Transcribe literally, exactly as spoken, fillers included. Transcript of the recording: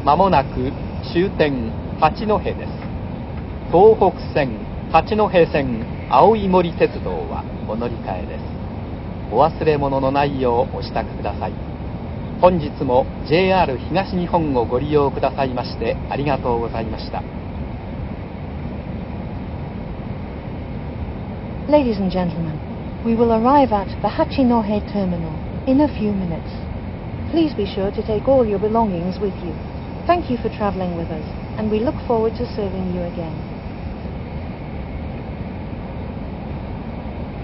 まもなく終点八戸です。東北線八戸線青い森鉄道はお乗り換えです。お忘れ物のないようお支度ください。本日も ジェイアール 東日本をご利用くださいましてありがとうございました。 Ladies and gentlemen, we will arrive at the Hachinohe terminal in a few minutes. Please be sure to take all your belongings with you. Thank you for traveling with us, and we look forward to serving you again.